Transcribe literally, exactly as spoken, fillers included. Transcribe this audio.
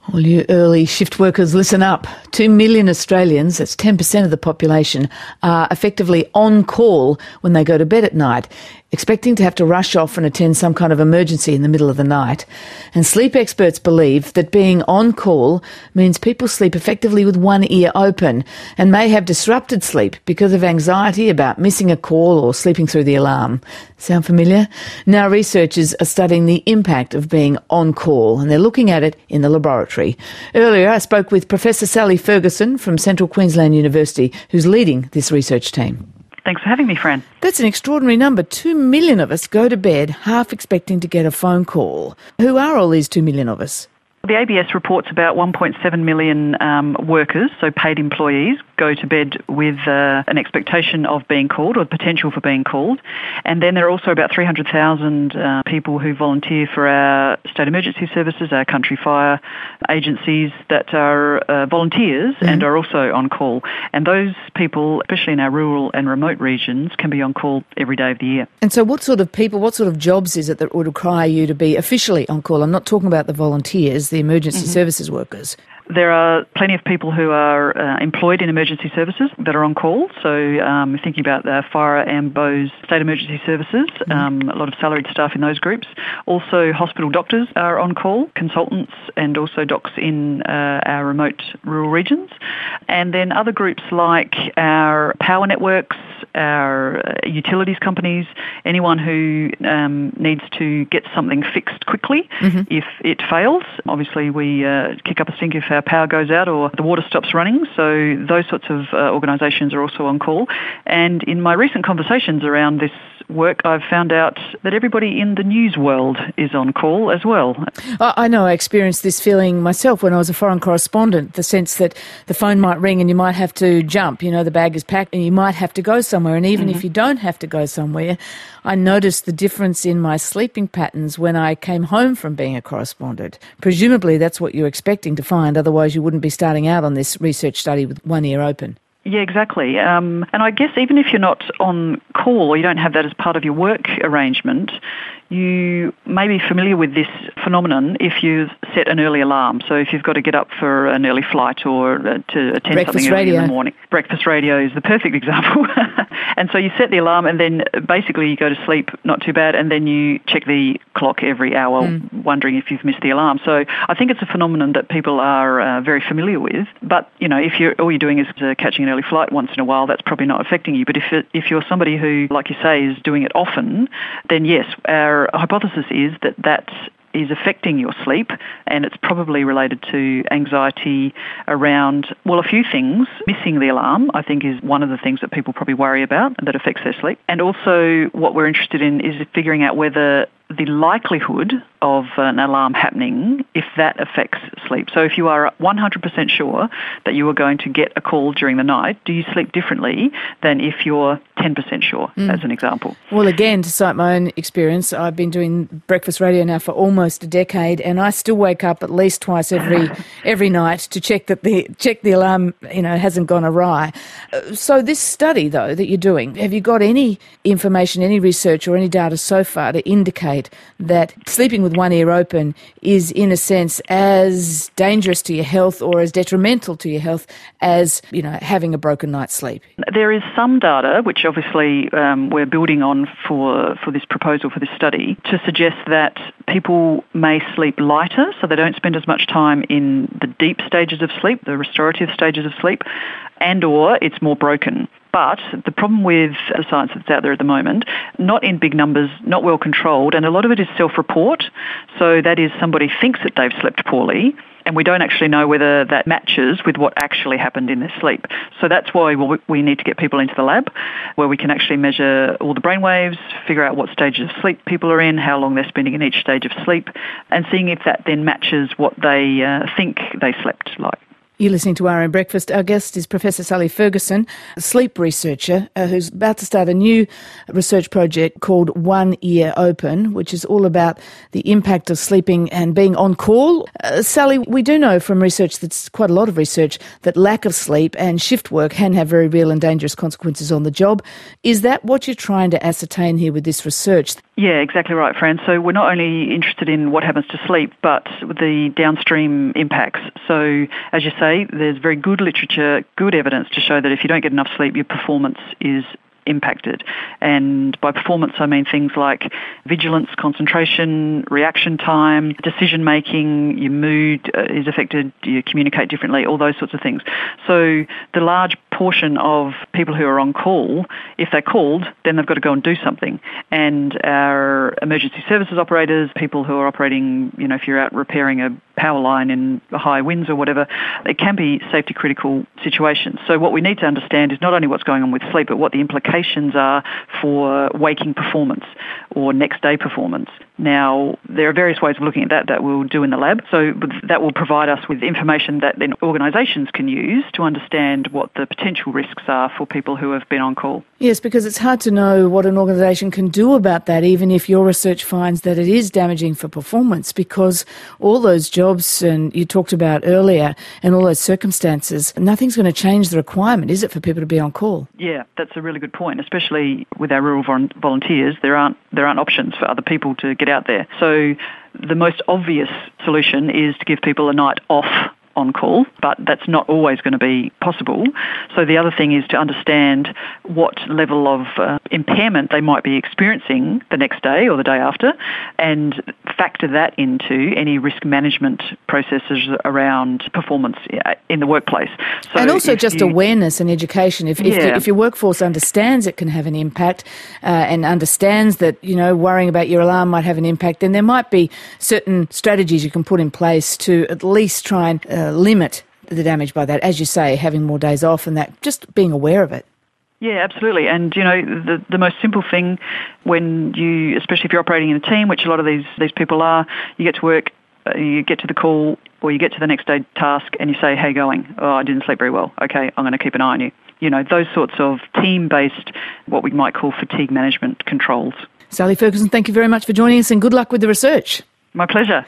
All you early shift workers, listen up. Two million Australians, that's ten percent of the population, are effectively on call when they go to bed at night, expecting to have to rush off and attend some kind of emergency in the middle of the night. And sleep experts believe that being on call means people sleep effectively with one ear open and may have disrupted sleep because of anxiety about missing a call or sleeping through the alarm. Sound familiar? Now researchers are studying the impact of being on call, and they're looking at it in the laboratory. Earlier, I spoke with Professor Sally Ferguson from Central Queensland University, who's leading this research team. Thanks for having me, Fran. That's an extraordinary number. Two million of us go to bed half expecting to get a phone call. Who are all these two million of us? The A B S reports about one point seven million um, workers, so paid employees, go to bed with uh, an expectation of being called or potential for being called. And then there are also about three hundred thousand uh, people who volunteer for our state emergency services, our country fire agencies that are uh, volunteers mm-hmm. and are also on call. And those people, especially in our rural and remote regions, can be on call every day of the year. And so what sort of people, what sort of jobs is it that would require you to be officially on call? I'm not talking about the volunteers, the emergency mm-hmm. services workers. There are plenty of people who are uh, employed in emergency services that are on call. So um, thinking about the fire and B O S state emergency services, mm-hmm. um, a lot of salaried staff in those groups. Also hospital doctors are on call, consultants and also docs in uh, our remote rural regions. And then other groups like our power networks, our uh, utilities companies, anyone who um, needs to get something fixed quickly mm-hmm. if it fails. Obviously we uh, kick up a stink if our power goes out or the water stops running, so those sorts of uh, organisations are also on call. And in my recent conversations around this work, I've found out that everybody in the news world is on call as well. I know I experienced this feeling myself when I was a foreign correspondent, the sense that the phone might ring and you might have to jump, you know, the bag is packed and you might have to go somewhere. And even mm-hmm. if you don't have to go somewhere, I noticed the difference in my sleeping patterns when I came home from being a correspondent. Presumably that's what you're expecting to find, otherwise you wouldn't be starting out on this research study with one ear open. Yeah, exactly. Um, and I guess even if you're not on call or you don't have that as part of your work arrangement, you may be familiar with this phenomenon if you set an early alarm. So if you've got to get up for an early flight or uh, to attend Breakfast something radio. early in the morning. Breakfast radio is the perfect example. And so you set the alarm and then basically you go to sleep, not too bad, and then you check the clock every hour mm. wondering if you've missed the alarm. So I think it's a phenomenon that people are uh, very familiar with. But, you know, if you're all you're doing is uh, catching an early flight once in a while, that's probably not affecting you. But if it, if you're somebody who, like you say, is doing it often, then yes, our hypothesis is that that is affecting your sleep, and it's probably related to anxiety around, well, a few things. Missing the alarm, I think, is one of the things that people probably worry about that affects their sleep. And also what we're interested in is figuring out whether the likelihood of an alarm happening, if that affects sleep. So if you are one hundred percent sure that you are going to get a call during the night, do you sleep differently than if you're ten percent sure, mm. as an example? Well, again, to cite my own experience, I've been doing breakfast radio now for almost a decade, and I still wake up at least twice every every night to check that the check the alarm, you know, hasn't gone awry. So this study, though, that you're doing, have you got any information, any research or any data so far to indicate that sleeping with one ear open is, in a sense, as dangerous to your health or as detrimental to your health as, you know, having a broken night's sleep? There is some data, which obviously um, we're building on for, for this proposal for this study, to suggest that people may sleep lighter, so they don't spend as much time in the deep stages of sleep, the restorative stages of sleep, and or it's more broken. But the problem with the science that's out there at the moment, not in big numbers, not well controlled, and a lot of it is self-report. So that is somebody thinks that they've slept poorly, and we don't actually know whether that matches with what actually happened in their sleep. So that's why we need to get people into the lab where we can actually measure all the brainwaves, figure out what stages of sleep people are in, how long they're spending in each stage of sleep, and seeing if that then matches what they uh, think they slept like. You're listening to R M Breakfast. Our guest is Professor Sally Ferguson, a sleep researcher uh, who's about to start a new research project called One Ear Open, which is all about the impact of sleeping and being on call. Uh, Sally, we do know from research, that's quite a lot of research, that lack of sleep and shift work can have very real and dangerous consequences on the job. Is that what you're trying to ascertain here with this research? Yeah, exactly right, Fran. So we're not only interested in what happens to sleep, but the downstream impacts. So as you say, there's very good literature, good evidence to show that if you don't get enough sleep, your performance is impacted. And by performance, I mean things like vigilance, concentration, reaction time, decision making, your mood uh, is affected, you communicate differently, all those sorts of things. So the large portion of people who are on call, if they're called, then they've got to go and do something. And our emergency services operators, people who are operating, you know, if you're out repairing a power line in high winds or whatever, it can be safety critical situations. So what we need to understand is not only what's going on with sleep, but what the implications are for waking performance or next day performance. Now, there are various ways of looking at that that we'll do in the lab. So that will provide us with information that then organisations can use to understand what the potential risks are for people who have been on call. Yes, because it's hard to know what an organisation can do about that, even if your research finds that it is damaging for performance, because all those jobs and you talked about earlier and all those circumstances, nothing's going to change the requirement, is it, for people to be on call? Yeah, that's a really good point, especially with our rural volunteers. There aren't there aren't options for other people to get out there. So the most obvious solution is to give people a night off on call, but that's not always going to be possible. So the other thing is to understand what level of uh, impairment they might be experiencing the next day or the day after, and factor that into any risk management processes around performance in the workplace. So and also just you, awareness and education. If, yeah. if, the, if your workforce understands it can have an impact uh, and understands that, you know, worrying about your alarm might have an impact, then there might be certain strategies you can put in place to at least try and uh, limit the damage by that. As you say, having more days off and that, just being aware of it. Yeah, absolutely. And, you know, the the most simple thing when you, especially if you're operating in a team, which a lot of these, these people are, you get to work, uh, you get to the call or you get to the next day task and you say, how you going? Oh, I didn't sleep very well. Okay, I'm going to keep an eye on you. You know, those sorts of team-based, what we might call fatigue management controls. Sally Ferguson, thank you very much for joining us and good luck with the research. My pleasure.